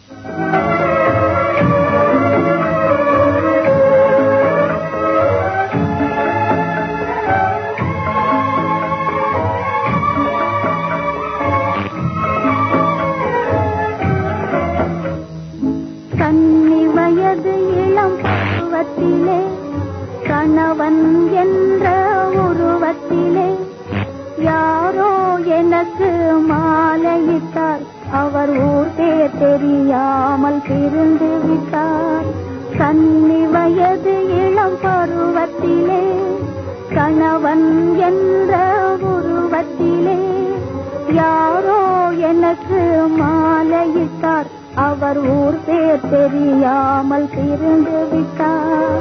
கன்னி வயது இளம் பருவத்திலே கணவன் என்ற உருவத்திலே யாரோ எனக்கு மாலையிட்டார். அவர் ஊர் பேர் தெரியாமல் பிரிந்து விட்டார். கன்னி வயது இளம் பருவத்திலே கணவன் என்ற உருவத்திலே யாரோ எனக்கு மாலையிட்டார். அவர் ஊர் பேர் தெரியாமல் பிரிந்து விட்டார்.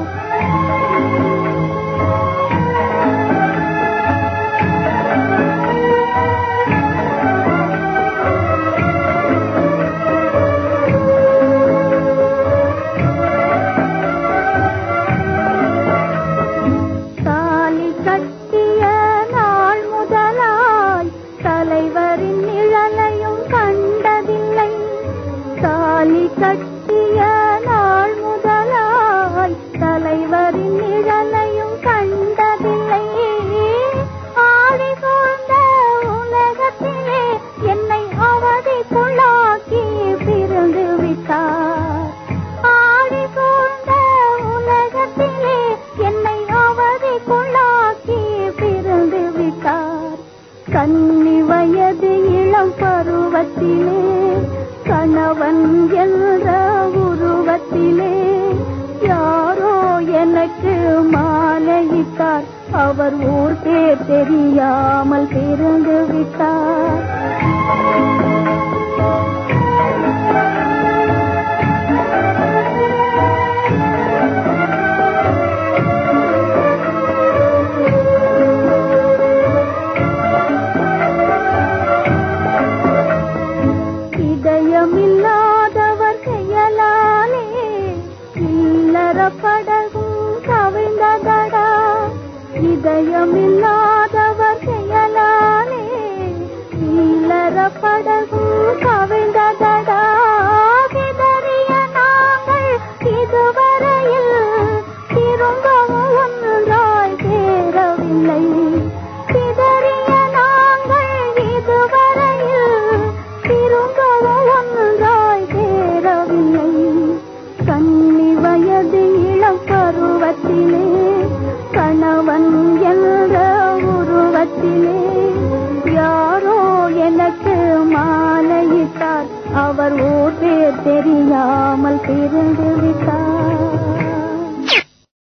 தாலி கட்டிய நாள் முதலாய் தலைவரின் நிழலையும் கண்டதில்லை. தாலி கட்டிய நாள் முதலாய் தலைவரின் நிழலையும் கண்டதில்லை. ஆடி போந்த உலகத்திலே என்னை அவதிக்குள்ளாக்கி பிரிந்து விட்டார். ஆடி போந்த உலகத்திலே என்னை அவதிக்குள்ளாக்கி பிரிந்து விட்டார். கன்னி வயது இளம் பருவத்திலே கணவன் என்ற உருவத்திலே யாரோ எனக்கு மாலையிட்டார். அவர் ஊர் பேர் தெரியாமல் பிரிந்து விட்டார். இதயமில்லாதவர் செயலாலே இல்லற படகும் கவிழ்ந்ததடா. இதயமில்லாதவர் செயலாலே இல்லற படகும் கவிழ்ந்ததடா. கிதறிய நாங்கள் இதுவரையில் திரும்பவும் ஒன்றாய் சேரவில்லை. கிதறிய நாங்கள் இதுவரையில் திரும்பவும் ஒன்றாய் சேரவில்லை. கன்னி வயது இளம் பருவத்திலே கணவன் என்ற உருவத்திலே யாரோ எனக்கு மாலையிட்டார். அவர் ஊர் பேர் தெரியாமல்